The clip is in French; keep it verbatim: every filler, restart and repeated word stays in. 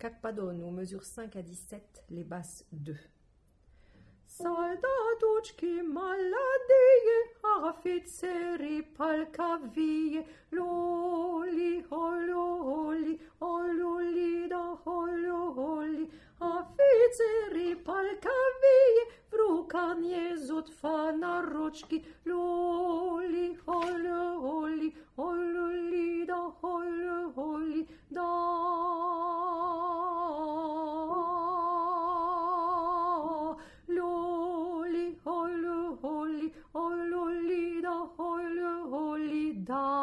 Kakpadonu, mesure cinq à dix-sept, les basses deux. Soldatouchki maladie, ofițerii palcavie, loli, hololi, hololi, da hololi, ofițerii palcavie, vrukanie zut fanaročki, loli, hololi, hololi, da hololi, da. Holy, holy, holy, da, holy, holy, da.